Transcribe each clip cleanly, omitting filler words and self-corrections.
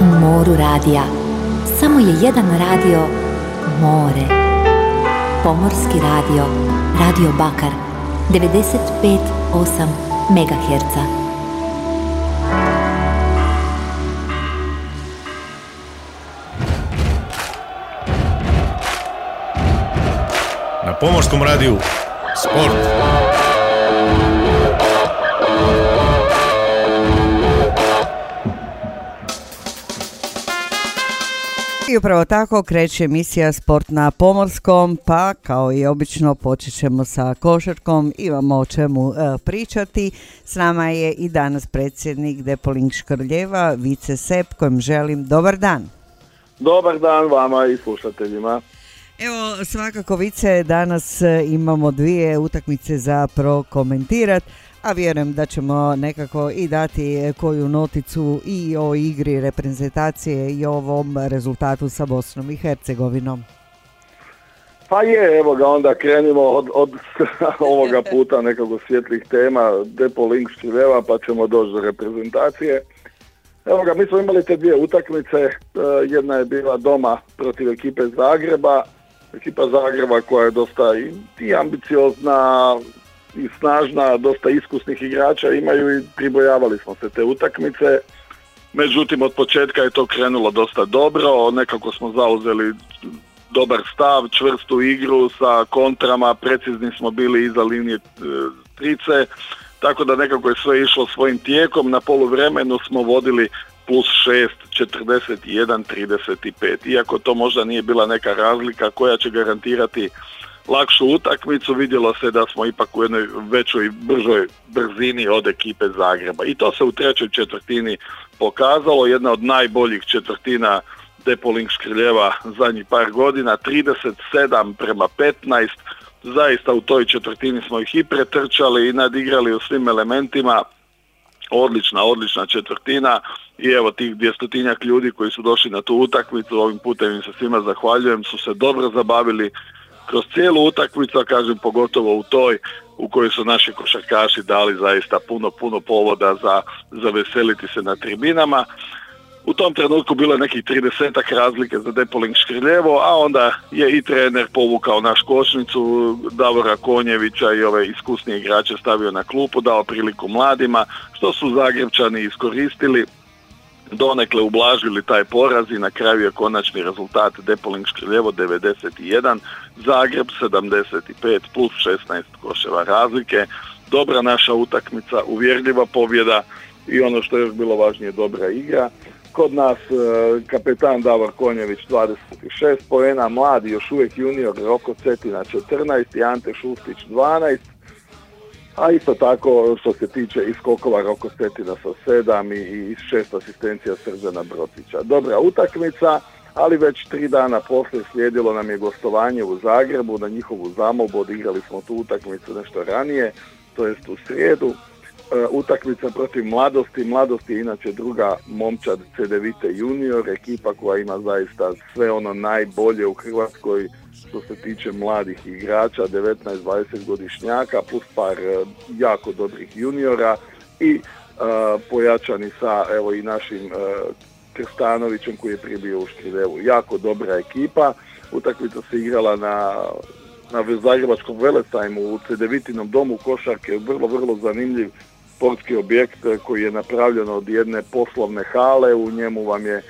moru radija. Samo je jedan radio, more. Pomorski radio, Radio Bakar, 95,8 MHz. Na Pomorskom radiju Sport. I upravo tako kreće emisija Sport na Pomorskom, pa kao i obično počet ćemo sa košarkom, imamo o čemu pričati. S nama je i danas predsjednik Depoling Škrljeva, Vice Sep, kojem želim dobar dan. Dobar dan vama i slušateljima. Evo, svakako Vice, danas imamo dvije utakmice za prokomentirati, a vjerujem da ćemo nekako i dati koju noticu i o igri reprezentacije i o ovom rezultatu sa Bosnom i Hercegovinom. Pa je, evo ga, onda krenimo od ovoga puta nekako svjetlih tema, Depoling Škrljeva, pa ćemo doći do reprezentacije. Evo ga, mi smo imali te dvije utakmice, jedna je bila doma protiv ekipe Zagreba, ekipa Zagreba koja je dosta i ambiciozna i snažna, dosta iskusnih igrača imaju i pribojavali smo se te utakmice. Međutim, od početka je to krenulo dosta dobro, nekako smo zauzeli dobar stav, čvrstu igru sa kontrama, precizni smo bili iza linije trice, tako da nekako je sve išlo svojim tijekom. Na poluvremenu smo vodili +6, 41-35. Iako to možda nije bila neka razlika koja će garantirati lakšu utakmicu, vidjelo se da smo ipak u jednoj većoj, bržoj brzini od ekipe Zagreba. I to se u trećoj četvrtini pokazalo, jedna od najboljih četvrtina Depoling Škrljeva zadnjih par godina, 37-15. Zaista u toj četvrtini smo ih i pretrčali i nadigrali u svim elementima. Odlična četvrtina i evo tih 200-tinjak ljudi koji su došli na tu utakmicu, ovim putem im se svima zahvaljujem, su se dobro zabavili kroz cijelu utakmicu, a kažem pogotovo u toj u kojoj su naši košarkaši dali zaista puno povoda za veseliti se na tribinama. U tom trenutku bilo je nekih 30-ak razlike za Depoling Škrljevo, a onda je i trener povukao na košnicu, Davora Konjevića i ove iskusnije igrače stavio na klupu, dao priliku mladima, što su Zagrebčani iskoristili, donekle ublažili taj poraz i na kraju je konačni rezultat Depoling Škrljevo 91, Zagreb 75 plus 16 koševa razlike. Dobra naša utakmica, uvjerljiva pobjeda i ono što je još bilo važnije, dobra igra. Kod nas kapetan Davor Konjević 26 poena, mladi još uvijek junior Roko Cetina 14 i Ante Šustić 12. A isto tako što se tiče i skokova Roko Cetina sa 7 i 6 asistencija Srđana Brocića. Dobra utakmica, ali već 3 dana poslije slijedilo nam je gostovanje u Zagrebu, na njihovu zamolbu odigrali smo tu utakmicu nešto ranije, to jest u srijedu. Utakmica protiv Mladosti. Mladost je inače druga momčad CDVite junior, ekipa koja ima zaista sve ono najbolje u Hrvatskoj što se tiče mladih igrača, 19-20 godišnjaka plus par jako dobrih juniora i pojačani sa evo i našim Krstanovićem koji je pribio u Škrljevu. Jako dobra ekipa. Utakmica se igrala na Zagrebačkom Velesajmu u CDVitinom domu košarke, vrlo zanimljiv sportski objekt koji je napravljen od jedne poslovne hale, u njemu vam je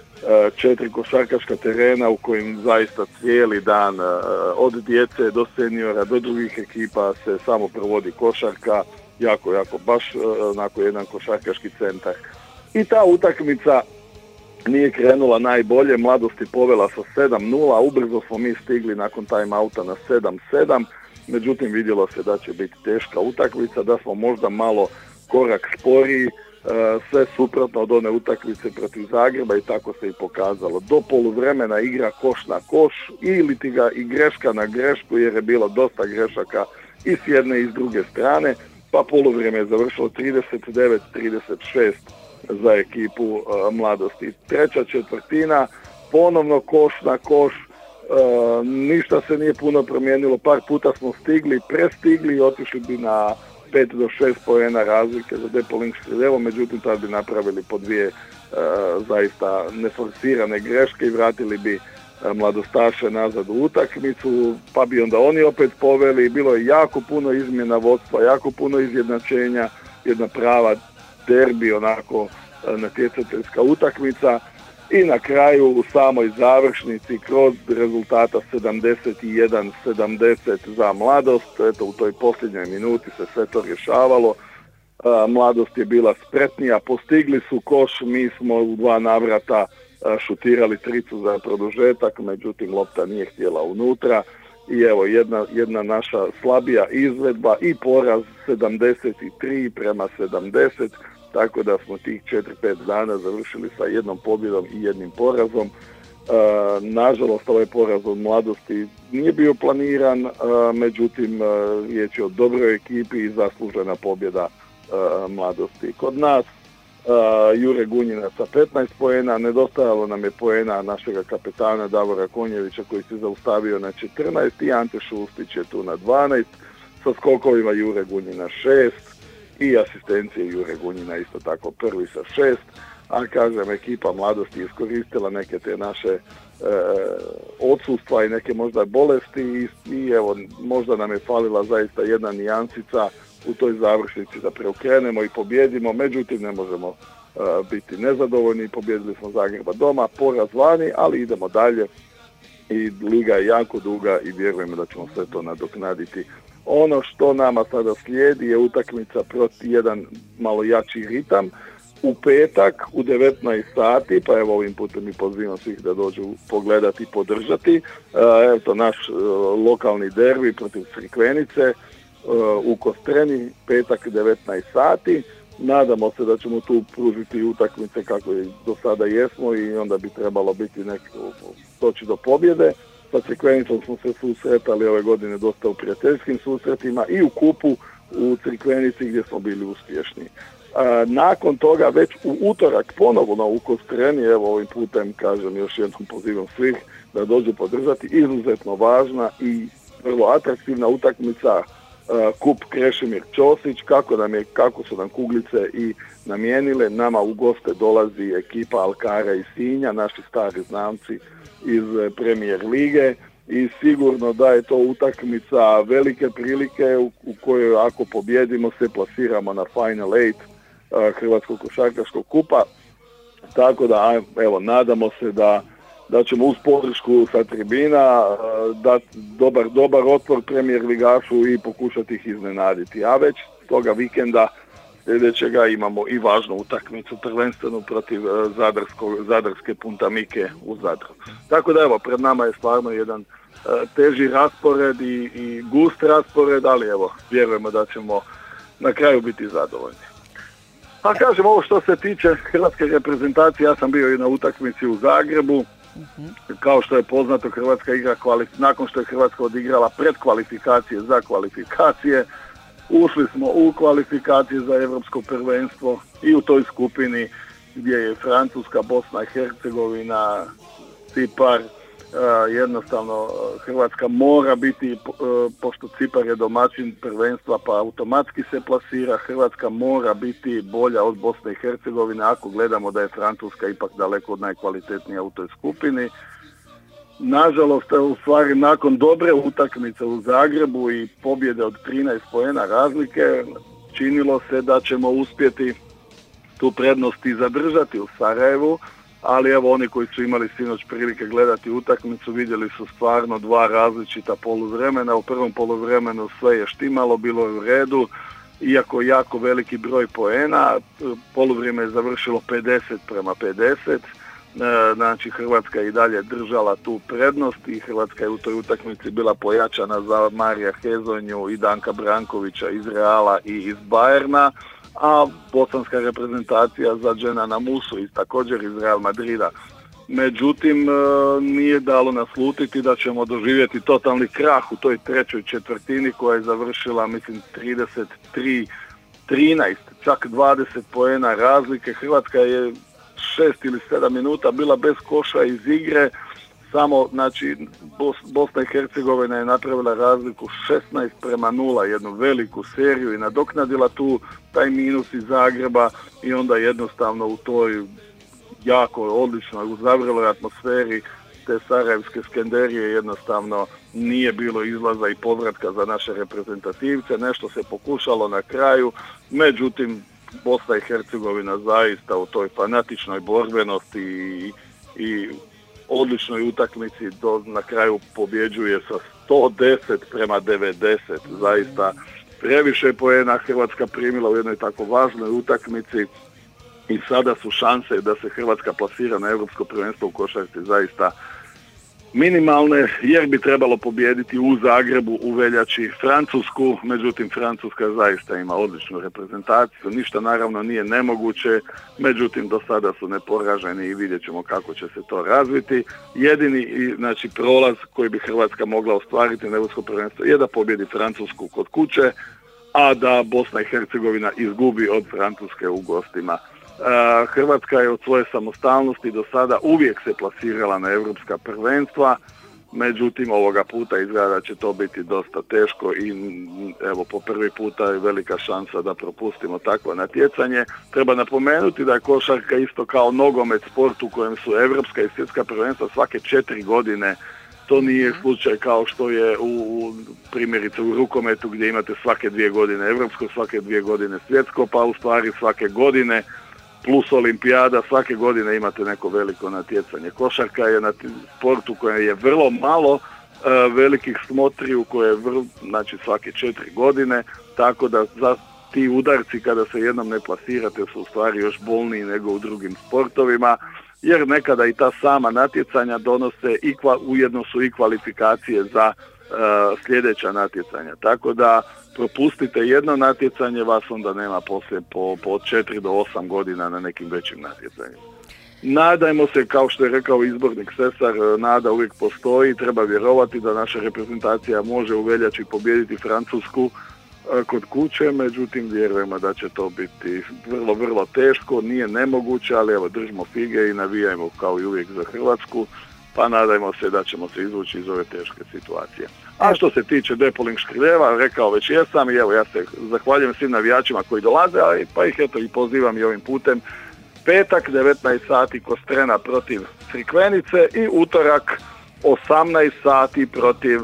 4 košarkaška terena u kojim zaista cijeli dan od djece do seniora do drugih ekipa se samo provodi košarka, jako baš onako jedan košarkaški centar. I ta utakmica nije krenula najbolje, Mladost je povela sa 7-0, ubrzo smo mi stigli nakon time-outa na 7-7, međutim vidjelo se da će biti teška utakmica, da smo možda malo korak sporiji, sve suprotno od one utakmice protiv Zagreba i tako se i pokazalo. Do poluvremena igra koš na koš ili ti ga i greška na grešku jer je bilo dosta grešaka i s jedne i s druge strane, pa poluvrijeme je završilo 39-36 za ekipu Mladosti. Treća četvrtina, ponovno koš na koš, ništa se nije puno promijenilo, par puta smo prestigli i otišli bi na 5 do 6 poena razlike za Depoling Škrljevo, međutim tad bi napravili po 2 zaista neforsirane greške i vratili bi mladostaše nazad u utakmicu, pa bi onda oni opet poveli. Bilo je jako puno izmjena vodstva, jako puno izjednačenja, jedna prava derbi, onako natjecateljska utakmica i na kraju u samoj završnici kroz rezultata 71-70 za Mladost. Eto, u toj posljednjoj minuti se sve to rješavalo. Mladost je bila spretnija, postigli su koš, mi smo u 2 navrata šutirali tricu za produžetak, međutim lopta nije htjela unutra i evo jedna naša slabija izvedba i poraz 73-70, tako da smo tih 4-5 dana završili sa 1 pobjedom i 1 porazom. Nažalost, ovaj poraz od Mladosti nije bio planiran, međutim riječ je o dobroj ekipi i zaslužena pobjeda Mladosti. Kod nas Jure Gunjinac sa 15 poena, nedostajalo nam je poena našega kapetana Davora Konjevića koji se zaustavio na 14 i Ante Šustić je tu na 12, sa skokovima Jure Gunjina 6 i asistencije Jure Gunjina isto tako prvi sa 6, a kažem, ekipa Mladosti iskoristila neke te naše odsustva i neke možda bolesti i evo, možda nam je falila zaista jedna nijansica u toj završnici da preokrenemo i pobjedimo, međutim ne možemo biti nezadovoljni. Pobjedili smo Zagreba doma, poraz vani, ali idemo dalje i liga je jako duga i vjerujemo da ćemo sve to nadoknaditi. Ono što nama sada slijedi je utakmica protiv jedan malo jači ritam u petak u 19 sati, pa evo ovim putem mi pozivam svih da dođu pogledati i podržati. Evo to naš lokalni derbi protiv Crikvenice u Kostreni, petak 19 sati. Nadamo se da ćemo tu pružiti utakmice kako i do sada jesmo i onda bi trebalo biti doći do pobjede. Sa Crikvenicom smo se susretali ove godine dosta u prijateljskim susretima i u kupu u Crikvenici gdje smo bili uspješni. Nakon toga već u utorak ponovno u Kostreni, evo ovim putem kažem još jednom pozivam svih da dođu podržati, izuzetno važna i vrlo atraktivna utakmica kup Krešimir Ćosić, kako su nam kuglice i namijenile. Nama u goste dolazi ekipa Alkara iz Sinja, naši stari znamci iz Premier lige i sigurno da je to utakmica velike prilike u kojoj ako pobjedimo se plasiramo na Final 8 Hrvatskog košarkaškog kupa, tako da evo nadamo se da ćemo uz podršku sa tribina dati dobar otpor Premier ligašu i pokušati ih iznenaditi. A već toga vikenda sljedećega imamo i važnu utakmicu, prvenstveno protiv zadarske Puntamike u Zadru. Tako da evo, pred nama je stvarno jedan teži raspored i gust raspored, ali evo, vjerujemo da ćemo na kraju biti zadovoljni. A kažem, ovo što se tiče hrvatske reprezentacije, ja sam bio i na utakmici u Zagrebu. Kao što je poznato, Hrvatska igra nakon što je Hrvatska odigrala predkvalifikacije za kvalifikacije, ušli smo u kvalifikacije za Europsko prvenstvo i u toj skupini gdje je Francuska, Bosna i Hercegovina, Cipar, jednostavno Hrvatska mora biti, pošto Cipar je domaćin prvenstva pa automatski se plasira, Hrvatska mora biti bolja od Bosne i Hercegovine ako gledamo da je Francuska ipak daleko od najkvalitetnija u toj skupini. Nažalost, u stvari nakon dobre utakmice u Zagrebu i pobjede od 13 poena razlike, činilo se da ćemo uspjeti tu prednost i zadržati u Sarajevu, ali evo oni koji su imali sinoć prilike gledati utakmicu vidjeli su stvarno 2 različita poluvremena. U prvom poluvremenu sve je štimalo, bilo je u redu, iako jako veliki broj poena, poluvrijeme je završilo 50-50, znači Hrvatska je i dalje držala tu prednost i Hrvatska je u toj utakmici bila pojačana za Marija Hezonju i Danka Brankovića iz Reala i iz Bayerna, a bosanska reprezentacija za Dženana Musu također iz Real Madrida. Međutim, nije dalo naslutiti da ćemo doživjeti totalni krah u toj trećoj četvrtini koja je završila, mislim, 33-13, čak 20 poena razlike. Hrvatska je 6 ili 7 minuta bila bez koša iz igre samo, znači, Bosna i Hercegovina je napravila razliku 16:0, jednu veliku seriju i nadoknadila taj minus iz Zagreba i onda jednostavno u toj jako odličnoj, u zavreloj atmosferi te sarajevske Skenderije jednostavno nije bilo izlaza i povratka za naše reprezentativce, nešto se pokušalo na kraju, međutim Bosna i Hercegovina zaista u toj fanatičnoj borbenosti i odličnoj utakmici na kraju pobjeđuje sa 110:90, zaista previše poena Hrvatska primila u jednoj tako važnoj utakmici i sada su šanse da se Hrvatska plasira na Europsko prvenstvo u košarci zaista minimalne, jer bi trebalo pobijediti u Zagrebu u veljači Francusku, međutim Francuska zaista ima odličnu reprezentaciju, ništa naravno nije nemoguće, međutim do sada su neporaženi i vidjet ćemo kako će se to razviti. Jedini znači prolaz koji bi Hrvatska mogla ostvariti na Europsko prvenstvo je da pobjedi Francusku kod kuće, a da Bosna i Hercegovina izgubi od Francuske u gostima. Hrvatska je od svoje samostalnosti do sada uvijek se plasirala na europska prvenstva, međutim ovoga puta izgleda da će to biti dosta teško i evo po prvi puta je velika šansa da propustimo takvo natjecanje. Treba napomenuti da je košarka isto kao nogomet sport u kojem su europska i svjetska prvenstva svake 4 godine. To nije slučaj kao što je primjerice u rukometu gdje imate svake 2 godine europsko, svake 2 godine svjetsko, pa u stvari svake godine plus olimpijada, svake godine imate neko veliko natjecanje. Košarka je na sportu kojem je vrlo malo velikih smotriju koje je znači svake 4 godine, tako da za ti udarci kada se jednom ne plasirate su u stvari još bolniji nego u drugim sportovima, jer nekada i ta sama natjecanja donose ujedno su i kvalifikacije za sljedeća natjecanja. Tako da propustite jedno natjecanje, vas onda nema poslije po 4 do 8 godina na nekim većim natjecanjima. Nadajmo se, kao što je rekao izbornik Sesar, nada uvijek postoji, treba vjerovati da naša reprezentacija može u veljači pobijediti Francusku kod kuće, međutim vjerujemo da će to biti vrlo, vrlo teško, nije nemoguće, ali evo držimo fige i navijajmo kao i uvijek za Hrvatsku, pa nadajmo se da ćemo se izvući iz ove teške situacije. A što se tiče Depoling Škrljeva, rekao već jesam i evo ja se zahvaljujem svim navijačima koji dolaze, pa ih eto i pozivam i ovim putem. Petak 19 sati Kostrena protiv Crikvenice i utorak 18 sati protiv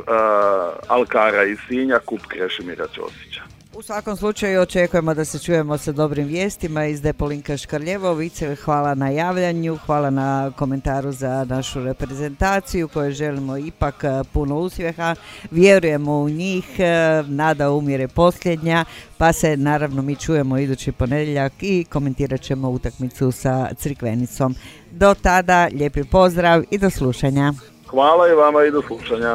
Alkara iz Sinja, kup Krešimira Ćosića. U svakom slučaju očekujemo da se čujemo sa dobrim vijestima iz Depolinka Škrljevo. Vice, hvala na javljanju, hvala na komentaru za našu reprezentaciju koju želimo ipak puno uspjeha. Vjerujemo u njih, nada umire posljednja, pa se naravno mi čujemo idući ponedjeljak i komentirat ćemo utakmicu sa Crikvenicom. Do tada, lijepi pozdrav i do slušanja. Hvala i vama i do slušanja.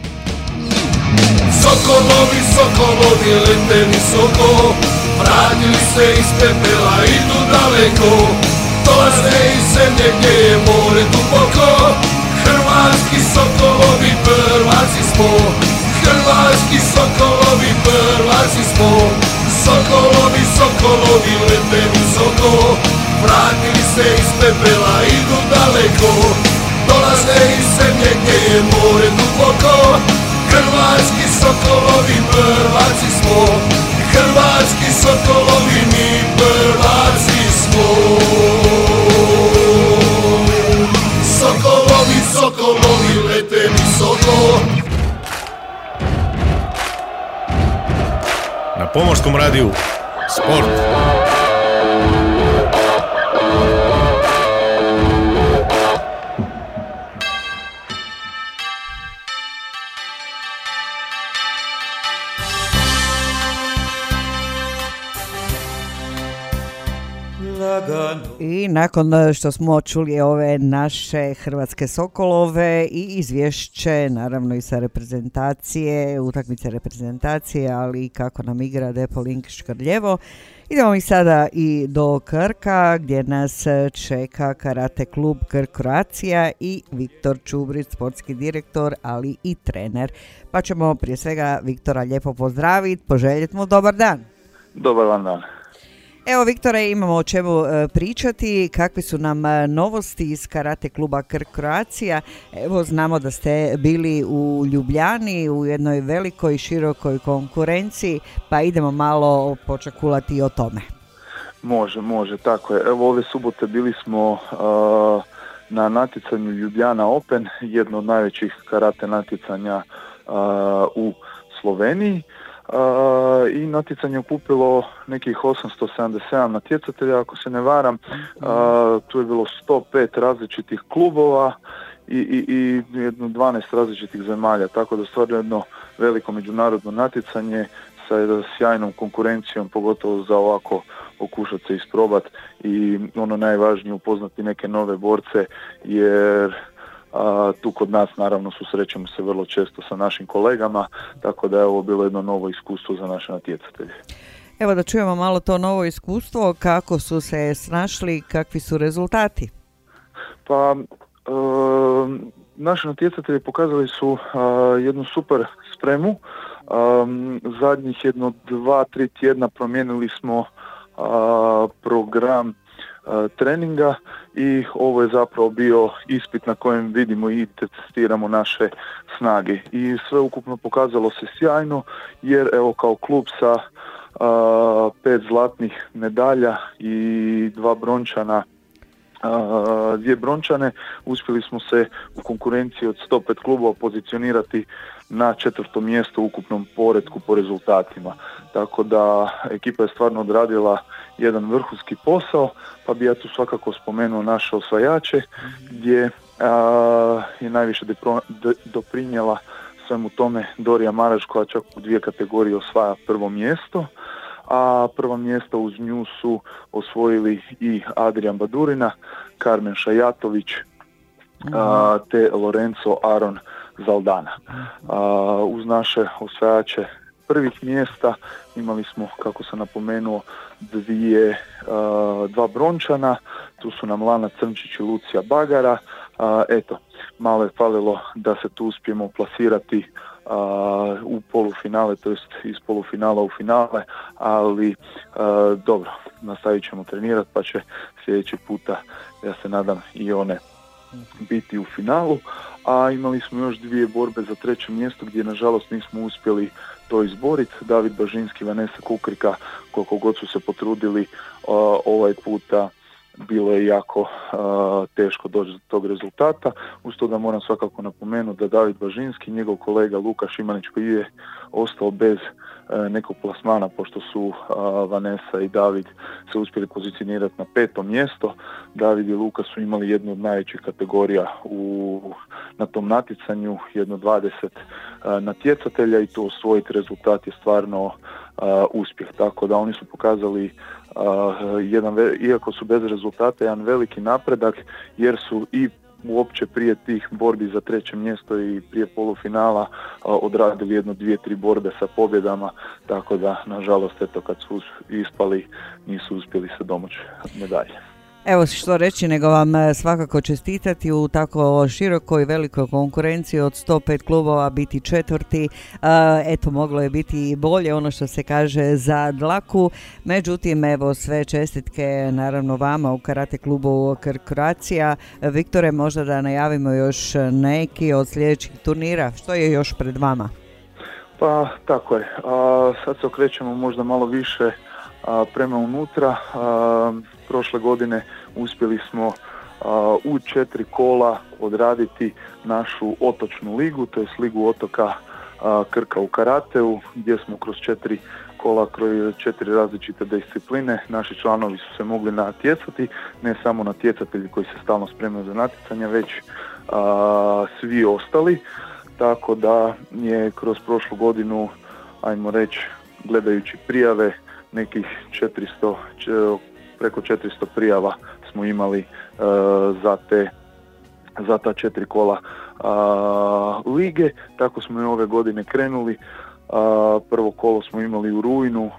Sokolovi, sokolovi, lete visoko, vratili se iz pepela, idu daleko, dolaze iz zemlje gdje je more duboko. Hrvatski sokolovi, prvaci smo, hrvatski sokolovi, prvaci smo. Sokolovi, sokolovi, lete visoko, vratili se iz pepela, idu daleko, dolaze iz zemlje gdje je more duboko. Hrvatski sokolovi, prvaci smo, hrvatski sokolovi, mi prvaci smo. Sokolovi, sokolovi, lete visoko. Na Pomorskom radiju Sport. I nakon što smo čuli ove naše hrvatske sokolove i izvješće naravno i sa reprezentacije, utakmice reprezentacije, ali i kako nam igra Depoling Škrljevo, idemo i sada i do Krka gdje nas čeka karate klub Krk Croatia i Viktor Čubrić, sportski direktor, ali i trener. Pa ćemo prije svega Viktora lijepo pozdraviti, poželjeti mu dobar dan. Dobar vam dan. Evo Viktore, imamo o čemu pričati, kakve su nam novosti iz karate kluba Krk Croatia. Evo znamo da ste bili u Ljubljani u jednoj velikoj i širokoj konkurenciji, pa idemo malo počakulati o tome. Može, tako je. Evo ove subote bili smo na natjecanju Ljubljana Open, jedno od najvećih karate natjecanja u Sloveniji. I natjecanje okupilo nekih 877 natjecatelja, ako se ne varam. Tu je bilo 105 različitih klubova i jedno 12 različitih zemalja, tako da stvarno jedno veliko međunarodno natjecanje sa sjajnom konkurencijom, pogotovo za ovako pokušati se isprobati i ono najvažnije upoznati neke nove borce, jer tu kod nas naravno susrećemo se vrlo često sa našim kolegama, tako da je ovo bilo jedno novo iskustvo za naše natjecatelje. Evo da čujemo malo to novo iskustvo, kako su se snašli, kakvi su rezultati? Pa naši natjecatelji pokazali su jednu super spremu. Zadnjih jedno 2-3 tjedna promijenili smo program treninga i ovo je zapravo bio ispit na kojem vidimo i testiramo naše snage. I sve ukupno pokazalo se sjajno, jer evo kao klub sa 5 zlatnih medalja i 2 brončana, 2 brončane, uspjeli smo se u konkurenciji od 105 klubova pozicionirati na 4. mjesto u ukupnom poretku po rezultatima. Tako da ekipa je stvarno odradila jedan vrhunski posao, pa bi ja tu svakako spomenuo naše osvajače, gdje je najviše doprinijela svemu tome Dorija Maraš, koja čak u 2 kategorije osvaja 1. mjesto, a 1. mjesto uz nju su osvojili i Adrian Badurina, Karmen Šajatović te Lorenzo Aron Zaldana. Uz naše osvajače prvih mjesta imali smo, kako sam napomenuo, 2 brončana, tu su nam Lana Crnčić i Lucija Bagara. Eto, malo je falilo da se tu uspijemo plasirati u polufinale, to jest iz polufinala u finale, ali dobro, nastavit ćemo trenirati, pa će sljedeći puta, ja se nadam, i one biti u finalu. A imali smo još 2 borbe za 3. mjesto gdje nažalost nismo uspjeli to izboriti. David Bažinski i Vanessa Kukrika, koliko god su se potrudili, ovaj puta bilo je jako teško doći do tog rezultata. Uz to da moram svakako napomenuti da David Bažinski i njegov kolega Luka Šimanić, koji je ostao bez nekog plasmana, pošto su Vanessa i David se uspjeli pozicionirati na 5. mjesto. David i Luka su imali jednu od najvećih kategorija na tom natjecanju, jedno 20 natjecatelja, i to osvojiti rezultat je stvarno uspjeh. Tako da oni su pokazali iako su bez rezultata, jedan veliki napredak, jer su i uopće prije tih borbi za 3. mjesto i prije polufinala odradili jedno 2-3 borbe sa pobjedama, tako da nažalost eto kad su ispali nisu uspjeli se domoći medalje. Evo što reći nego vam svakako čestitati u tako širokoj velikoj konkurenciji od 105 klubova biti 4. Eto, moglo je biti i bolje, ono što se kaže za dlaku. Međutim, evo sve čestitke naravno vama u karate klubu Krk Croatia. Viktore, možda da najavimo još neki od sljedećih turnira. Što je još pred vama? Pa tako je. Sad se okrećemo možda malo više prema unutra. Prošle godine uspjeli smo u 4 kola odraditi našu otočnu ligu, to je ligu otoka Krka u karateu, gdje smo kroz 4 kola, kroz 4 različite discipline naši članovi su se mogli natjecati, ne samo natjecatelji koji se stalno spremaju za natjecanje, već svi ostali, tako da je kroz prošlu godinu, ajmo reći, gledajući prijave, nekih 400, preko 400 prijava smo imali za ta 4 kola lige. Tako smo i ove godine krenuli. Prvo kolo smo imali u rujnu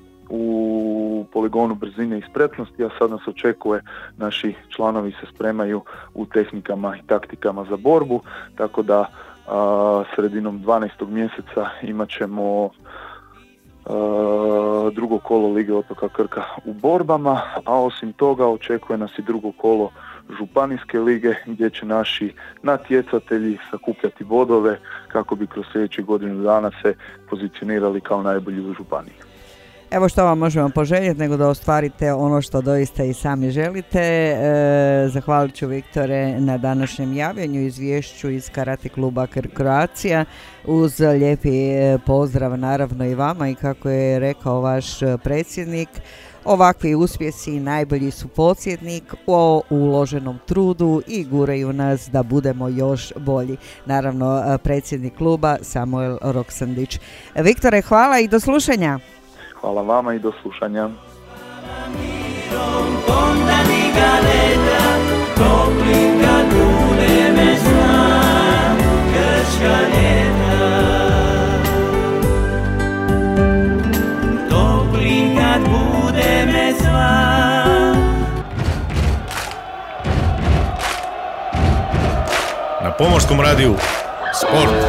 u poligonu brzine i spretnosti, a sad nas očekuje, naši članovi se spremaju u tehnikama i taktikama za borbu, tako da sredinom 12. mjeseca imat ćemo drugo kolo Lige otoka Krka u borbama, a osim toga očekuje nas i drugo kolo Županijske lige gdje će naši natjecatelji sakupljati bodove kako bi kroz sljedećih godinu dana se pozicionirali kao najbolji u županiji. Evo što vam možemo poželjeti nego da ostvarite ono što doista i sami želite. Zahvalit ću Viktore na današnjem javljanju, izvješću iz Karate kluba Croatia uz lijepi pozdrav naravno i vama i kako je rekao vaš predsjednik, ovakvi uspjesi najbolji su podsjetnik o uloženom trudu i guraju nas da budemo još bolji. Naravno predsjednik kluba Samuel Roksandić. Viktore, hvala i do slušanja. Hvala vama i do slušanja. Na Pomorskom radiju Sport.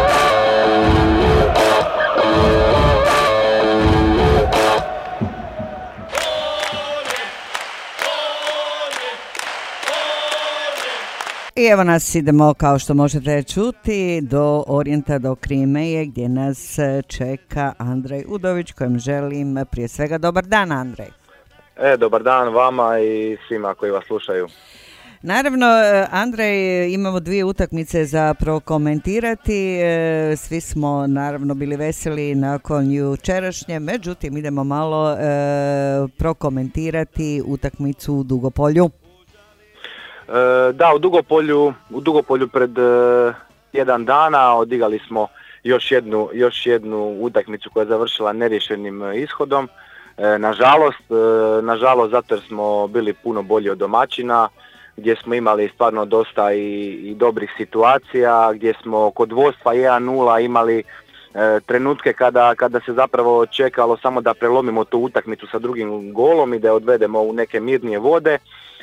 I evo nas idemo, kao što možete čuti, do Orijenta, do Krimeje, gdje nas čeka Andrej Udović, kojem želim prije svega dobar dan, Andrej. Dobar dan vama i svima koji vas slušaju. Naravno, Andrej, imamo dvije utakmice za prokomentirati. Svi smo naravno bili veseli nakon jučerašnje, međutim idemo malo prokomentirati utakmicu u Dugopolju. Da, u Dugopolju pred jedan dana odigrali smo još jednu utakmicu koja je završila neriješenim ishodom. Nažalost zato jer smo bili puno bolji od domaćina, gdje smo imali stvarno dosta i dobrih situacija, gdje smo kod vodstva 1-0 imali trenutke kada se zapravo čekalo samo da prelomimo tu utakmicu sa drugim golom i da je odvedemo u neke mirnije vode.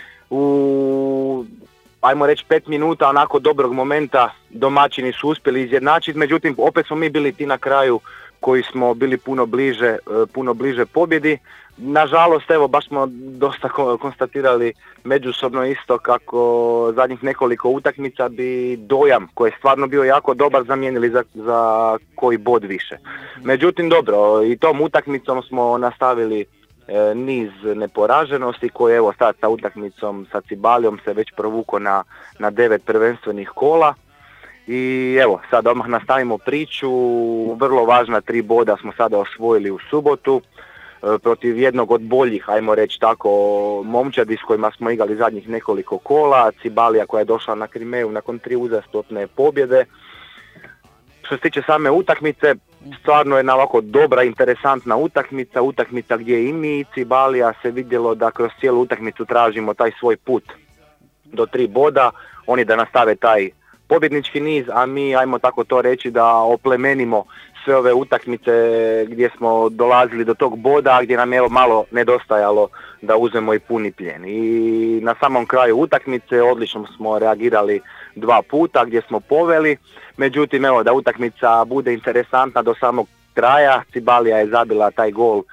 Ajmo reći 5 minuta onako dobrog momenta domaćini su uspjeli izjednačiti, međutim opet smo mi bili ti na kraju koji smo bili puno bliže pobjedi. Nažalost, evo baš smo dosta konstatirali međusobno isto kako zadnjih nekoliko utakmica bi dojam koji je stvarno bio jako dobar zamijenili za koji bod više. Međutim dobro, i tom utakmicom smo nastavili niz neporaženosti koji evo sad sa utakmicom sa Cibalijom se već provuko na 9 prvenstvenih kola. I evo, sad odmah nastavimo priču, vrlo važna 3 boda smo sada osvojili u subotu protiv jednog od boljih, ajmo reći tako, momčadi s kojima smo igrali zadnjih nekoliko kola, Cibalija koja je došla na Krimeju nakon 3 uzastopne pobjede. Što se tiče same utakmice, stvarno je jedna ovako dobra, interesantna utakmica gdje i mi i Cibalija se vidjelo da kroz cijelu utakmicu tražimo taj svoj put do 3 boda, oni da nastave taj pobjednički niz, a mi, ajmo tako to reći, da oplemenimo sve ove utakmice gdje smo dolazili do tog boda, gdje nam je evo malo nedostajalo da uzmemo i puni plijen. I na samom kraju utakmice odlično smo reagirali 2 puta gdje smo poveli, međutim evo da utakmica bude interesantna do samog kraja, Cibalija je zabila taj gol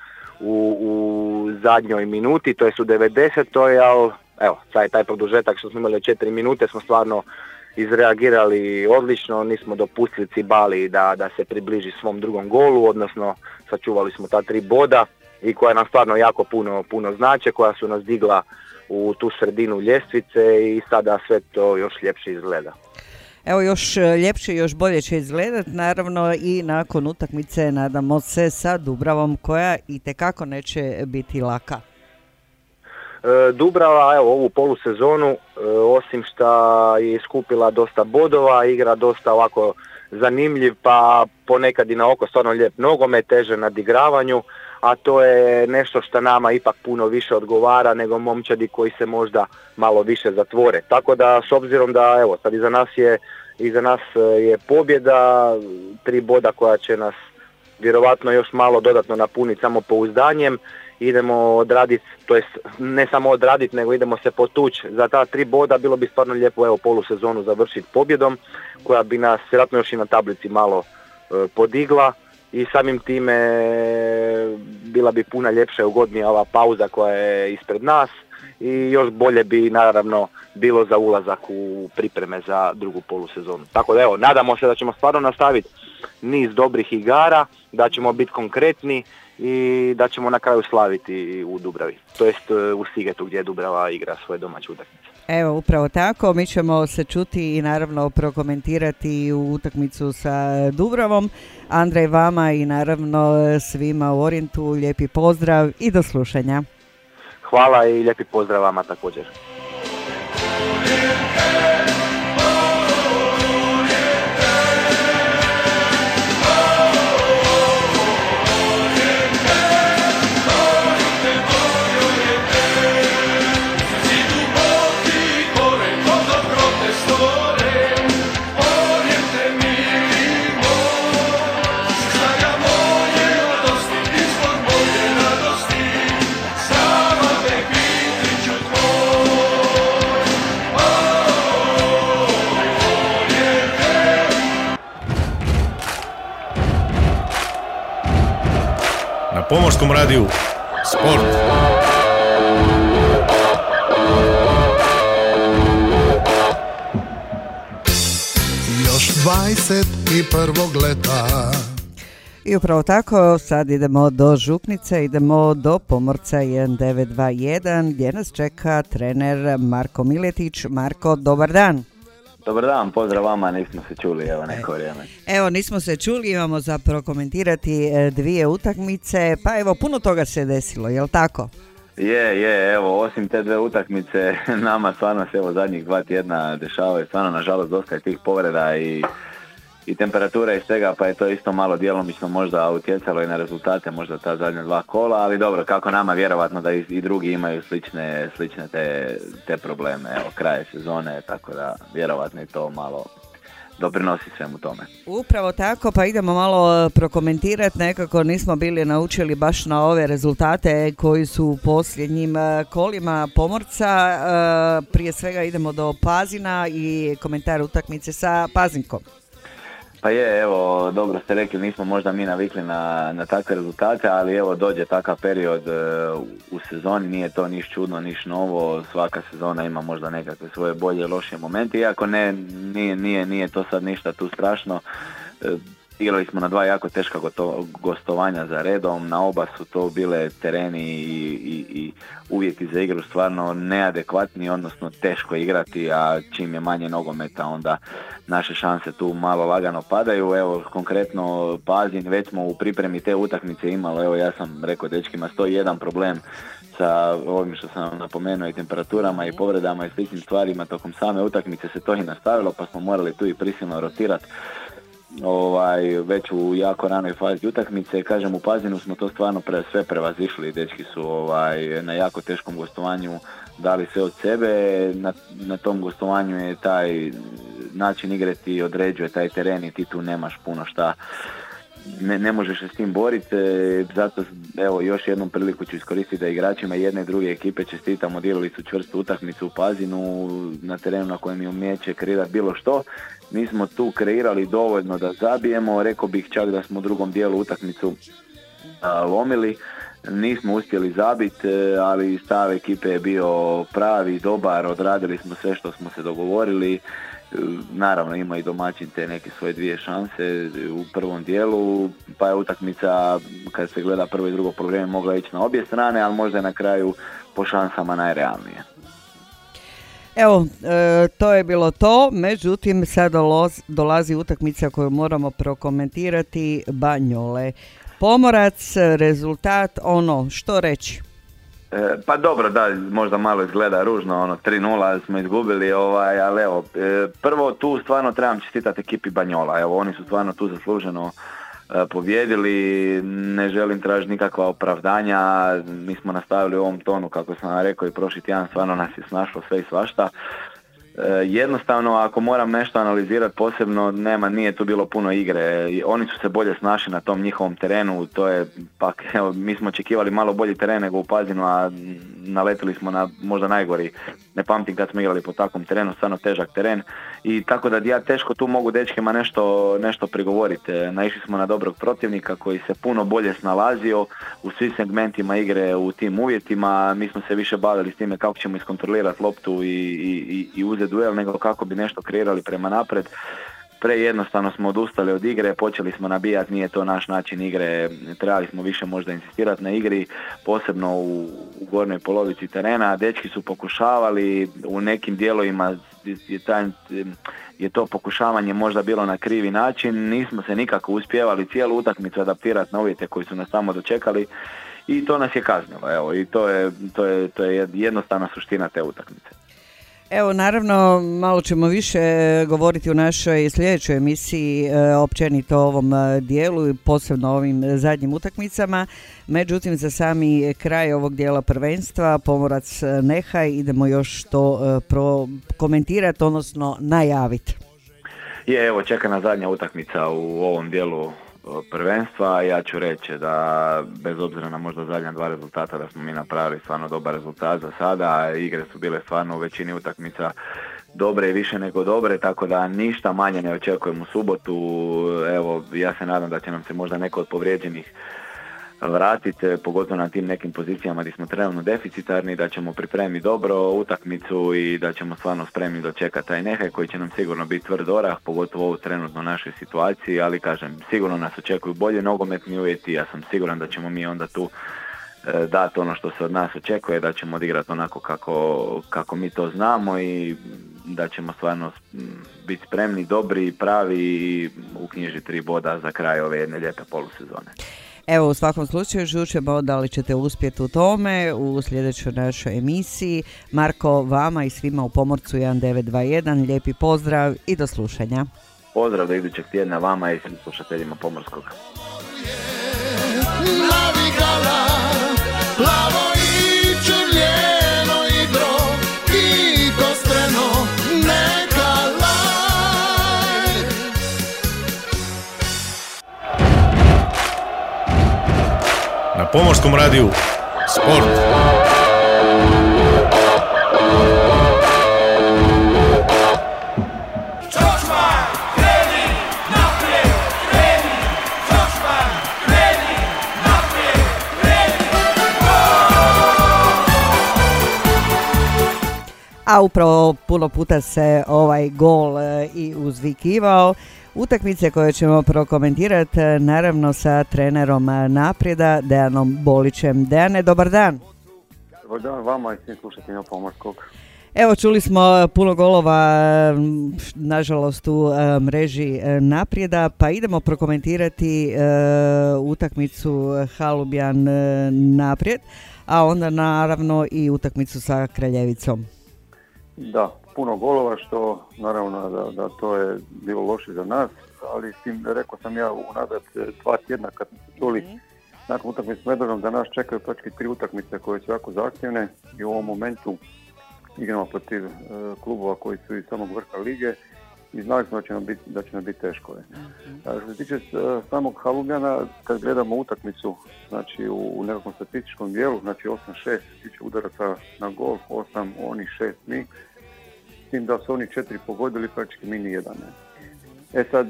u zadnjoj minuti, to je u 90. ali evo, sad taj produžetak što smo imali 4 minute smo stvarno izreagirali odlično, nismo dopustili Cibaliji da se približi svom drugom golu, odnosno sačuvali smo ta 3 boda i koja nam stvarno jako puno znače, koja su nas digla u tu sredinu ljestvice i sada sve to još ljepše izgleda. Evo još ljepše i još bolje će izgledat, naravno i nakon utakmice nadamo se sa Dubravom koja itekako neće biti laka. Dubrava, evo ovu polusezonu, osim što je skupila dosta bodova, igra dosta ovako zanimljiv, pa ponekad i na oko stvarno lijep nogomet, teže na odigravanju, a to je nešto što nama ipak puno više odgovara nego momčadi koji se možda malo više zatvore. Tako da s obzirom da evo sad iza nas je pobjeda, 3 boda koja će nas vjerovatno još malo dodatno napuniti samopouzdanjem, idemo odraditi, to jest ne samo odraditi, nego idemo se potući za ta 3 boda, bilo bi stvarno lijepo evo polusezonu završiti pobjedom, koja bi nas vjerojatno još i na tablici malo podigla i samim time bila bi puno ljepša i ugodnija ova pauza koja je ispred nas i još bolje bi naravno bilo za ulazak u pripreme za drugu polusezonu. Tako da evo, nadamo se da ćemo stvarno nastaviti niz dobrih igara, da ćemo biti konkretni i da ćemo na kraju slaviti u Dubravi, to jest u Sigetu gdje Dubrava igra svoje domaće utakmice. Evo, upravo tako, mi ćemo se čuti i naravno prokomentirati utakmicu sa Dubravom. Andrej, vama i naravno svima u Orijentu lijepi pozdrav i do slušanja. Hvala i lijepi pozdrav vama također. Na Pomorskom radiju Sport. Još 21. leta. I upravo tako, sad idemo do Župnice, idemo do Pomorca 1921 gdje nas čeka trener Marko Miletić. Marko, dobar dan. Dobar dan, pozdrav vama, nismo se čuli evo neko vrijeme. Evo, nismo se čuli, imamo za prokomentirati dvije utakmice, pa evo, puno toga se desilo, jel tako? Je, evo, osim te dve utakmice, nama stvarno se evo zadnjih 2 tjedna dešavaju, stvarno nažalost dosta je tih povreda i temperatura i svega, pa je to isto malo djelomično možda utjecalo i na rezultate, možda ta zadnja 2 kola, ali dobro, kako nama vjerovatno da i drugi imaju slične te probleme, evo, kraje sezone, tako da vjerovatno i to malo doprinosi svemu tome. Upravo tako, pa idemo malo prokomentirati, nekako nismo bili naučili baš na ove rezultate koji su u posljednjim kolima Pomorca. Prije svega idemo do Pazina i komentar utakmice sa Pazinkom. Pa je, evo, dobro ste rekli, nismo možda mi navikli na takve rezultate, ali evo dođe takav period u sezoni, nije to niš čudno, niš novo, svaka sezona ima možda nekakve svoje bolje i lošije momente, iako nije to sad ništa tu strašno. Igrali smo na 2 jako teška gostovanja za redom, na oba su to bile tereni i uvjeti za igru stvarno neadekvatni, odnosno teško igrati, a čim je manje nogometa onda naše šanse tu malo lagano padaju. Evo, konkretno Pazin, već smo u pripremi te utakmice imali, evo ja sam rekao dečkima, 101 problem sa ovim što sam napomenuo i temperaturama i povredama i sličnim stvarima, tokom same utakmice se to i nastavilo, pa smo morali tu i prisilno rotirati već u jako ranoj fazi utakmice. Kažem, u Pazinu smo to stvarno sve prevazišli, dečki su na jako teškom gostovanju dali sve od sebe. Na tom gostovanju je taj način igre ti određuje taj teren i ti tu nemaš puno šta, ne možeš se s tim boriti, zato evo još jednom priliku ću iskoristiti da igračima jedne i druge ekipe čestitam, odigrali su čvrstu utakmicu u Pazinu na terenu na kojem je umijeće kreirati bilo što. Mi smo tu kreirali dovoljno da zabijemo, rekao bih čak da smo u drugom dijelu utakmicu lomili, nismo uspjeli zabiti, ali stav ekipe je bio pravi, dobar, odradili smo sve što smo se dogovorili. Naravno ima i domaćin te neke svoje 2 šanse u prvom dijelu, pa je utakmica kad se gleda prvo i drugo poluvreme mogla ići na obje strane, ali možda je na kraju po šansama najrealnije. Evo, to je bilo to, međutim sad dolazi utakmica koju moramo prokomentirati, Banjole. Pomorac, rezultat, što reći? Pa dobro, da, možda malo izgleda ružno, 3-0 smo izgubili, ali evo, prvo tu stvarno trebam čestitati ekipi Banjola, evo, oni su stvarno tu zasluženo pobjedili, ne želim tražiti nikakva opravdanja, mi smo nastavili u ovom tonu, kako sam rekao i prošli tjedan, stvarno nas je snašlo sve i svašta. Jednostavno, ako moram nešto analizirati posebno, nije tu bilo puno igre, oni su se bolje snašli na tom njihovom terenu, to je pak, evo, mi smo očekivali malo bolji teren nego u Pazinu, a naletili smo na možda najgori, ne pamtim kad smo igrali po takvom terenu, stvarno težak teren, i tako da ja teško tu mogu dečkima nešto prigovoriti. Naišli smo na dobrog protivnika koji se puno bolje snalazio u svim segmentima igre u tim uvjetima. Mi smo se više bavili s time kako ćemo iskontrolirati loptu i uzeti duel, nego kako bi nešto kreirali prema napred. Prejednostavno smo odustali od igre, počeli smo nabijati, nije to naš način igre, trebali smo više možda insistirati na igri, posebno u gornjoj polovici terena. Dečki su pokušavali, u nekim dijelovima je to pokušavanje možda bilo na krivi način, nismo se nikako uspjevali cijelu utakmicu adaptirati na uvjete koji su nas tamo dočekali i to nas je kaznilo, evo, i to je jednostavna suština te utakmice. Evo, naravno, malo ćemo više govoriti u našoj sljedećoj emisiji općenito o ovom dijelu i posebno ovim zadnjim utakmicama. Međutim, za sami kraj ovog dijela prvenstva, Pomorac Nehaj, idemo još to komentirati, odnosno najaviti. Evo, čeka nas zadnja utakmica u ovom dijelu prvenstva. Ja ću reći da bez obzira na možda zadnja 2 rezultata da smo mi napravili stvarno dobar rezultat za sada. Igre su bile stvarno u većini utakmica dobre i više nego dobre, tako da ništa manje ne očekujem u subotu. Evo, ja se nadam da će nam se možda neko od povrijeđenih vratiti, pogotovo na tim nekim pozicijama gdje smo trenutno deficitarni, da ćemo pripremiti dobro utakmicu i da ćemo stvarno spremni dočekati taj Nehaj koji će nam sigurno biti tvrd orah, pogotovo u trenutno našoj situaciji, ali kažem, sigurno nas očekuju bolji nogometni uvjeti, ja sam siguran da ćemo mi onda tu dati ono što se od nas očekuje, da ćemo odigrati onako kako mi to znamo i da ćemo stvarno biti spremni, dobri, pravi i uknjižiti 3 boda za kraj ove jedne lijepe polusezone. Evo, u svakom slučaju žučemo da li ćete uspjeti u tome u sljedećoj našoj emisiji. Marko, vama i svima u Pomorcu 1921, lijepi pozdrav i do slušanja. Pozdrav do idućeg tjedna vama i svim slušateljima Pomorskog. Plavo i črljeno igro i kostreno neka laj. Na Pomorskom radiju Sport. A upravo puno puta se ovaj gol i uzvikivao. Utakmice koje ćemo prokomentirati naravno sa trenerom Naprijeda, Dejanom Bolićem. Dejane, dobar dan. Dobar dan vama i svim slušateljima Pomorskog. Evo, čuli smo puno golova, nažalost, u mreži Naprijeda, pa idemo prokomentirati utakmicu Halubjan Naprijed, a onda naravno i utakmicu sa Kraljevicom. Da, puno golova, što naravno da to je bilo loše za nas, ali s tim rekao sam ja unazad 2 tjedna kad smo se čuli nakon utakmice s Medvedom da nas čekaju praktički 3 utakmice koje su jako zahtjevne i u ovom momentu igramo protiv klubova koji su iz samog vrha lige i znali smo da će nam biti teško. Što se tiče samog Halubjana, kad gledamo utakmicu, znači u nekakvom statističkom dijelu, znači 8-6 tiče udaraca na gol, 8 oni, 6 mi, s tim da su oni 4 pogodili, praktički mi ni jedan. Sad,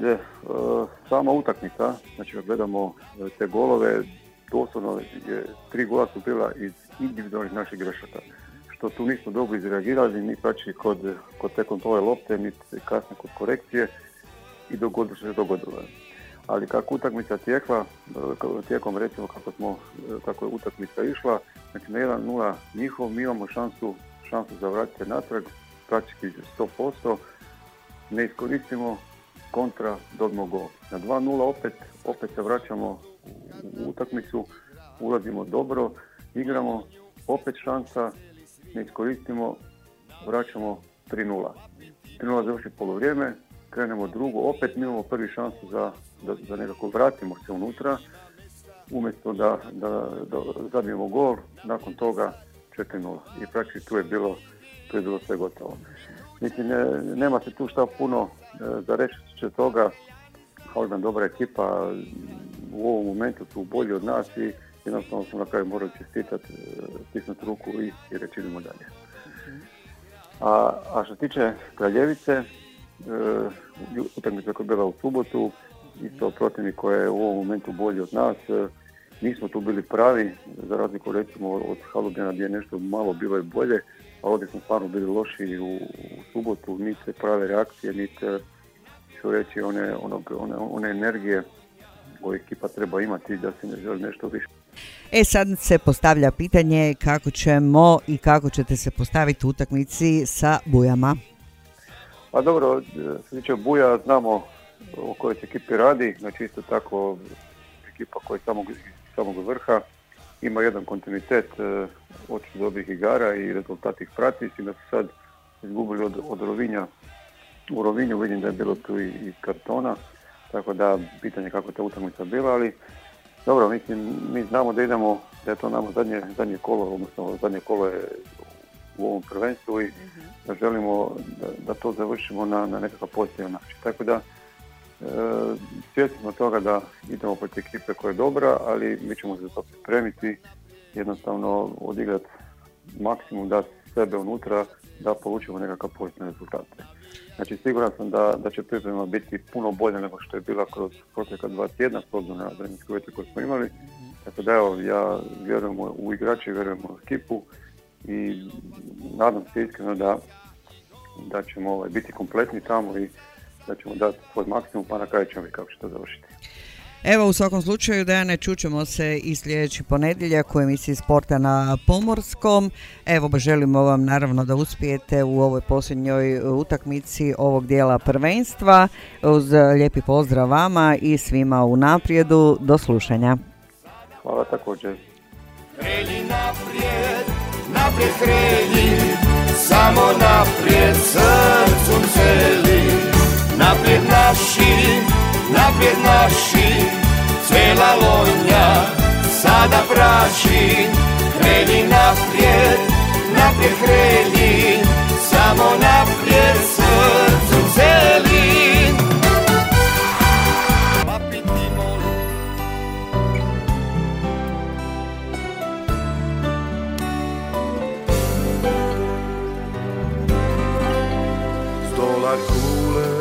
sama utakmica, znači kad gledamo te golove, doslovno 3 gola su bila iz individualnih naših grešaka. Što tu nismo dobro izreagirali, ni praktički kod te kontrole lopte, ni kasnije kod korekcije i dogodilo se dogodilo. Ali kako utakmica tijekom recimo kako je utakmica išla, znači na 1-0 njihov, mi imamo šansu za vratiti natrag, praktički 100%, ne iskoristimo kontra, dobimo gol. Na 2-0 opet se vraćamo u utakmicu, ulazimo dobro, igramo, opet šansa, ne iskoristimo, vraćamo 3-0. 3-0 završi polovrijeme, krenemo drugo, opet mi imamo prvi šansu da nekako vratimo se unutra, umjesto da zabijemo gol, nakon toga 4-0. I praktički tu je bilo sve gotovo. Mislim, nema se tu šta puno za reći će toga. Halubjan dobra ekipa, u ovom momentu su bolji od nas jednostavno smo na kraju morali čestitati, stisnuti ruku i reći idemo dalje. A što se tiče Kraljevice, utakmica koja je bila u subotu, isto protivnik koji je u ovom momentu bolji od nas, nismo tu bili pravi, za razliku recimo od Halubjana gdje je nešto malo bilo i bolje, a ovdje smo stvarno bili loši u subotu, niti prave reakcije, niti ću reći one energije koju ekipa treba imati da se ne želi nešto više. Sad se postavlja pitanje kako ćemo i kako ćete se postaviti u utakmici sa Bujama. Pa dobro, što se tiče Buja, znamo o kojoj se ekipi radi, znači isto tako ekipa koja je samog vrha, ima jedan kontinuitet očito dobrih igara i rezultat ih prati, da su sad izgubili od Rovinja. U Rovinju vidim da je bilo tu i kartona, tako da pitanje kako je ta utakmica bila, ali dobro, mislim, mi znamo da idemo, da je to nama zadnje kolo, odnosno zadnje kolo je u ovom prvenstvu i da želimo da to završimo na nekakav pozitivan način. Tako da svjesni smo toga da idemo protiv ekipe koja je dobra, ali mi ćemo se za to pripremiti, jednostavno odigrati maksimum, da sebe unutra, da polučimo nekakav pozitivan rezultat. Znači siguran sam da će priprema biti puno bolje nego što je bila kroz protekla 2 tjedna, s obzirom na vremenske uvjete koje smo imali. Tako da evo, ja vjerujem u igrače, vjerujem u ekipu i nadam se iskreno da ćemo biti kompletni tamo i da ćemo dati svoj maksimum, pa na kraju ćemo vidjeti kako će to završiti. Evo, u svakom slučaju, Dejane, čućemo se i sljedeći ponedjeljak u emisiji Sporta na Pomorskom. Evo, želimo vam naravno da uspijete u ovoj posljednjoj utakmici ovog dijela prvenstva. Uz lijepi pozdrav vama i svima u naprijedu. Do slušanja. Hvala također. Kreni naprijed, naprijed kreni, samo naprijed srcom celi. Naprijed naši, cijela Lonja sada praši. Kreni naprijed, naprijed kreni, samo naprijed srcom celi. Stolar kule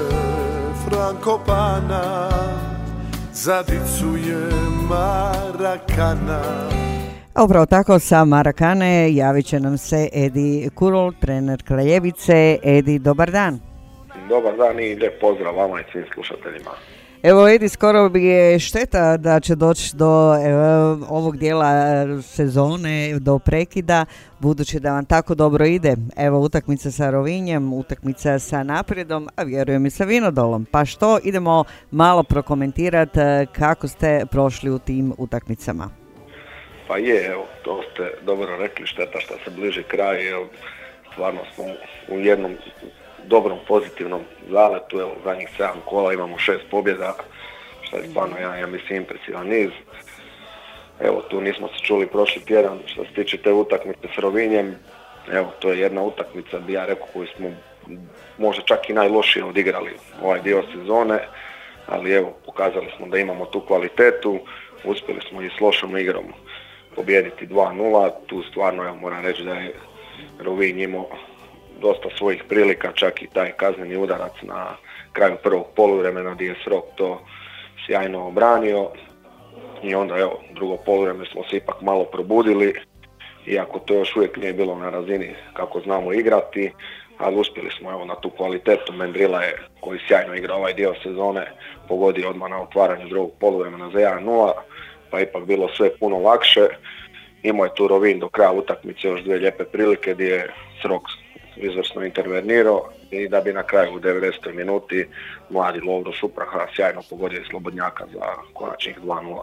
Frankopana, za dicu je Marakana. Upravo tako, sa Marakane javit će nam se Edi Kurol, trener Kraljevice. Edi, dobar dan. Dobar dan i lijep pozdrav vama i svim slušateljima. Evo, Edi, skoro bi je šteta da će doći do ovog dijela sezone, do prekida, budući da vam tako dobro ide. Evo, utakmica sa Rovinjem, utakmica sa Napredom, a vjerujem i sa Vinodolom. Pa što, idemo malo prokomentirati kako ste prošli u tim utakmicama. Pa je, evo, to ste dobro rekli, šteta što se bliži kraj, evo, stvarno smo u jednom dobrom, pozitivnom zaletu, evo, zadnjih 7 kola imamo 6 pobjeda, što je stvarno, ja mislim, impresivan niz. Evo, tu nismo se čuli prošli tjedan, što se tiče te utakmice s Rovinjem, evo, to je jedna utakmica, bi ja rekao, koju smo možda čak i najlošije odigrali ovaj dio sezone, ali evo, pokazali smo da imamo tu kvalitetu, uspjeli smo i s lošom igrom pobijediti 2-0, tu stvarno, evo, moram reći da je Rovinj imao dosta svojih prilika, čak i taj kazneni udarac na kraju prvog poluvremena gdje je Srok to sjajno obranio i onda evo drugo poluvreme smo se ipak malo probudili, iako to još uvijek nije bilo na razini kako znamo igrati, ali uspjeli smo evo na tu kvalitetu. Mendrila je, koji sjajno igra ovaj dio sezone, pogodio odmah na otvaranju drugog poluvremena za 1-0, pa ipak bilo sve puno lakše. Imao je tu Rovinj do kraja utakmice još 2 lijepe prilike gdje je Srok izvrsno intervenirao i da bi na kraju u 90. minuti mladi Lovro Supraha sjajno pogodio Slobodnjaka za konačnih 2-0.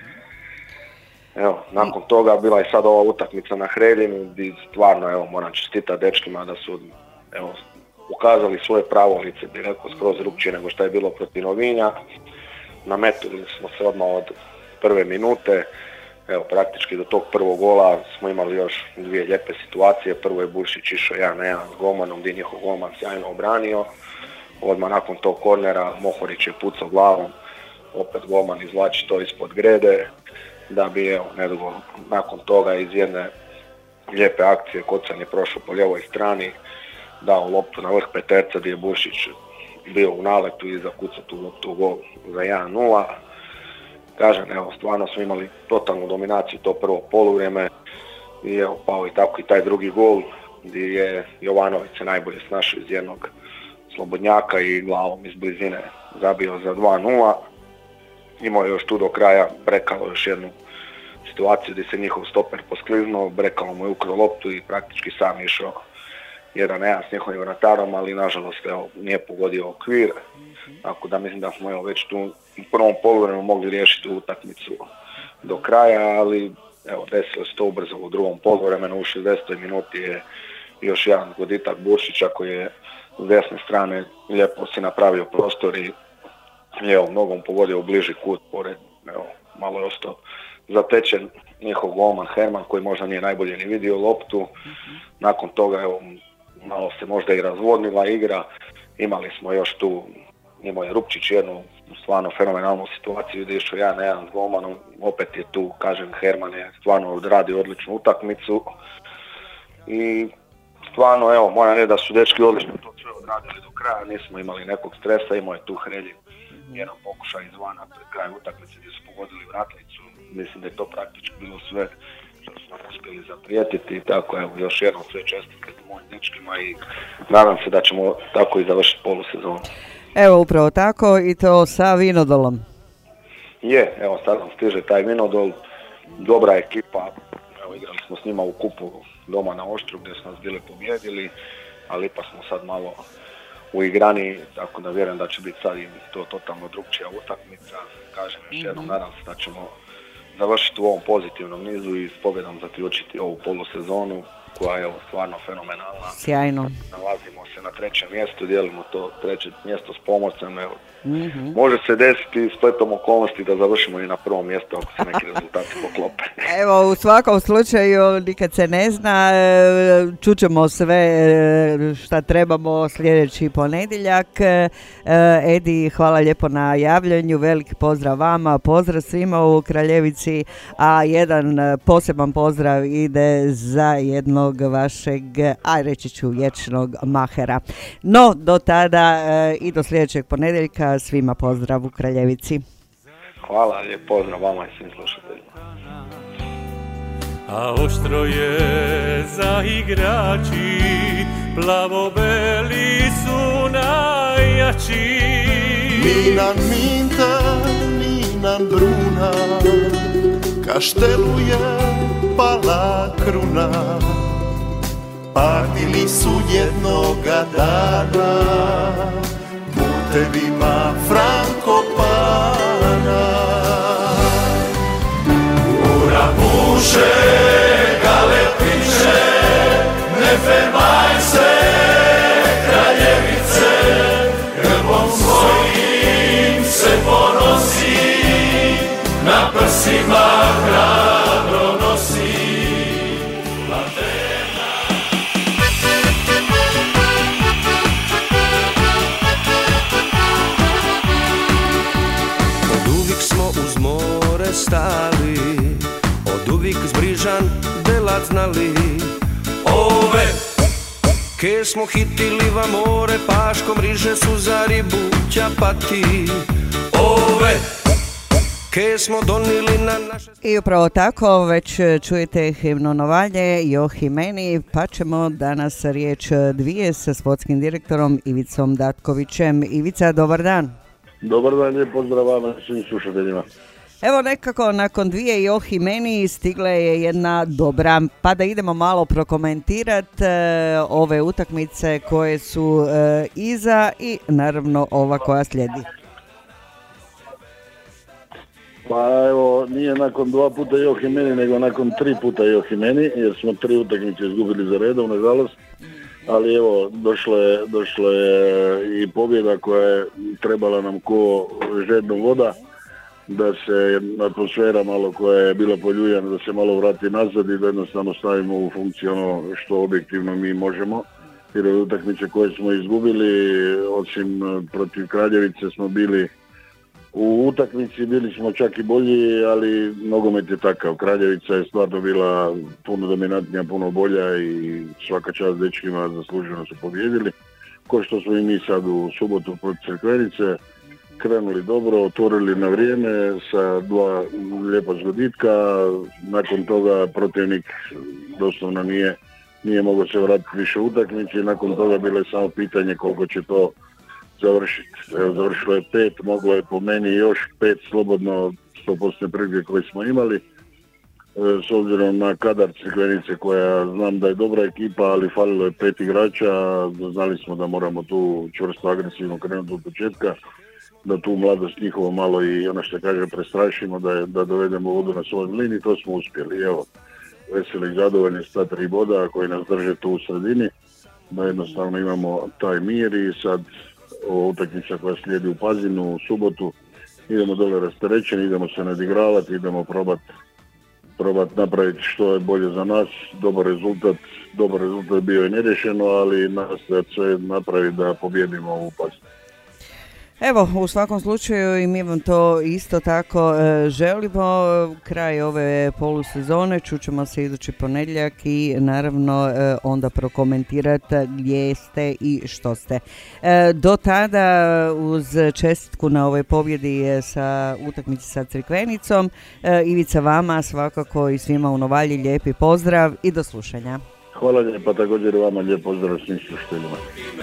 Evo, nakon toga bila je sad ova utakmica na Hreljinu gdje stvarno, evo, moram čestitati dečkima da su, evo, ukazali svoje pravo lice, bi rekao, skroz drukčije nego što je bilo protiv Rovinja. Nametili smo se odmah od prve minute. Evo, praktički do tog prvog gola smo imali još 2 lijepe situacije. Prvo je Buršić išao 1-1 s golmanom, gdje njihov golman sjajno obranio. Odmah nakon tog kornera Mohorić je pucao glavom, opet golman izvlači to ispod grede. da bi evo nedugo nakon toga iz jedne lijepe akcije Kocan je prošao po lijevoj strani, dao loptu na vrh peterca gdje je Bušić bio u naletu i zakucao tu loptu u gol za 1-0. Kažem, evo, stvarno smo imali totalnu dominaciju to prvo poluvrijeme i evo, pao i tako i taj drugi gol gdje je Jovanović se najbolje snašao iz jednog slobodnjaka i glavom iz blizine zabio za 2-0. Imao je još tu do kraja Brekalo još jednu situaciju gdje se njihov stoper poskliznuo, Brekalo mu je ukrao loptu i praktički sam išao 1-1 s njihovim vratarom, ali nažalost evo, nije pogodio okvir. Tako da mislim da smo evo, već tu u prvom poluvremenu mogli riješiti utakmicu do kraja, ali evo, desilo se to ubrzo u drugom poluvremenu. U 60. minuti je još jedan goditak Buršića koji je s desne strane lijepo si napravio prostor i je nogom pogodio u bliži kut pored, evo, malo je ostao zatečen njihov golman Herman koji možda nije najbolje ni vidio loptu. Nakon toga evo, malo se možda i razvodnila igra, imali smo još tu, imao je Rupčić jednu stvarno fenomenalnu situaciju gdje je išao 1-1 s golmanom, opet je tu, kažem, Herman je stvarno odradio odličnu utakmicu i stvarno, evo, moram reći da su dečki odlično to sve odradili do kraja, nismo imali nekog stresa, imao je tu Hrelji jedan pokušaj izvana pred kraj utakmice gdje su pogodili vratlicu, mislim da je to praktički bilo sve što smo uspjeli zaprijetiti, tako evo, još jednom sve čestitke mojim dečkima i nadam se da ćemo tako i završiti polusezonu. Evo upravo tako i to sa Vinodolom. Je, evo sad nam stiže taj Vinodol, dobra ekipa, evo igrali smo s njima u kupu doma na Oštru gdje smo nas bili pobijedili, ali ipak smo sad malo uigrani, tako da vjerujem da će biti sad i to totalno drugčija utakmica. Kažem još jednom, nadam se da ćemo završiti u ovom pozitivnom nizu i s pobjedom zaključiti ovu polusezonu koja je stvarno fenomenalna. Sjajno. Nalazimo se na 3. mjestu, dijelimo to 3. mjesto s Pomorcem. Evo. Može se desiti spletom okolnosti da završimo i na 1. mjestu ako se neki rezultati poklope. Evo, u svakom slučaju nikad se ne zna, čućemo sve šta trebamo sljedeći ponedjeljak. Edi, hvala lijepo na javljanju, veliki pozdrav vama, pozdrav svima u Kraljevici, a jedan poseban pozdrav ide za jednog vašeg, reći ću, vječnog mahera. No, do tada i do sljedećeg ponedjeljka svima pozdrav u Kraljevici. Hvala, lijep pozdrav vama i svim slušateljima. A Oštro je za igrači, plavo-beli su najjači. Minan Minta, Minan Bruna, Kaštelu je pala kruna. Partili su jednoga dana putevima Frankopana. Ura puše, galepiče, ne fermaj se, Kraljevice, grbom svojim se ponosi, na prsima hrabro nosi. Stali, od uvijek zbrižan delat znali. Ove, ke smo hitili va more, paškom riže su za ribu ćapati. Ove, ke smo donili na naše... I upravo tako, već čujete himnonovanje Johimeni, pa ćemo danas riječ dvije sa sportskim direktorom Ivicom Datkovićem. Ivica, dobar dan. Dobar dan, lijep pozdrav vama svim slušateljima. Evo nekako nakon dvije Johimeni stigla je jedna dobra, pa da idemo malo prokomentirati ove utakmice koje su iza i naravno ova koja slijedi. Pa evo, nije nakon 2 puta Johimeni, nego nakon 3 puta Johimeni, jer smo 3 utakmice izgubili za redom, nažalost. Ali evo, došla je i pobjeda koja je trebala nam ko žedna voda, da se atmosfera malo koja je bila poljuljana, da se malo vrati nazad i da jednostavno stavimo u funkciju ono što objektivno mi možemo. Jer utakmice koje smo izgubili, osim protiv Kraljevice smo bili u utakmici, bili smo čak i bolji, ali nogomet je takav. Kraljevica je stvarno bila puno dominantnija, puno bolja i svaka čast dečkima zasluženo su pobijedili. Ko što smo i mi sad u subotu protiv Crikvenice, krenuli dobro, otvorili na vrijeme sa 2 lijepa zgoditka, nakon toga protivnik doslovno nije mogao se vratiti više u utakmici, nakon toga bilo je samo pitanje koliko će to završiti. Evo, završilo je 5, moglo je po meni još 5 slobodno 100% prilike koje smo imali. S obzirom na kadar Crikvenice koja znam da je dobra ekipa, ali falilo je 5 igrača, znali smo da moramo tu čvrsto agresivno krenuti od početka, da tu mladost njihovo malo i ono što kaže prestrašimo, da dovedemo vodu na svoj mlin i to smo uspjeli. Evo, veseli i zadovoljni s ta 3 boda koji nas drže tu u sredini, da jednostavno imamo taj mir i sad utakmica koja slijedi u Pazinu u subotu, idemo dole rasterećeni, idemo se nadigravati, idemo probati napraviti što je bolje za nas, dobar rezultat bio je nerješeno, ali nastojati sve napraviti da pobijedimo u Pazinu. Evo, u svakom slučaju i mi vam to isto tako želimo. Kraj ove polusezone, čućemo se idući ponedjeljak i naravno onda prokomentirati gdje ste i što ste. Do tada uz čestitku na ovoj pobjedi sa utakmici sa Crikvenicom, Ivica vama svakako i svima u Novalji lijepi pozdrav i do slušanja. Hvala lijepa, također vama lijep pozdrav svim slušateljima.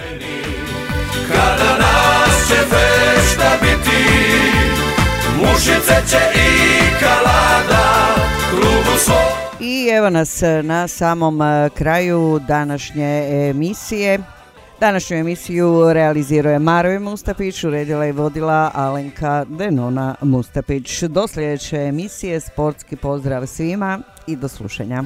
Kada nas će fešta biti, mušice će i kalada klubu svoj. I evo nas na samom kraju današnje emisije. Današnju emisiju realiziruje Maroje Mustapić, uredila i vodila Alenka Denona Mustapić. Do sljedeće emisije, sportski pozdrav svima i do slušanja.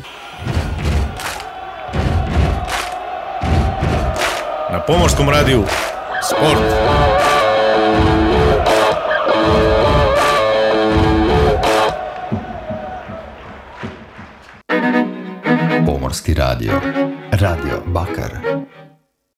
Na Pomorskom radiju Sport.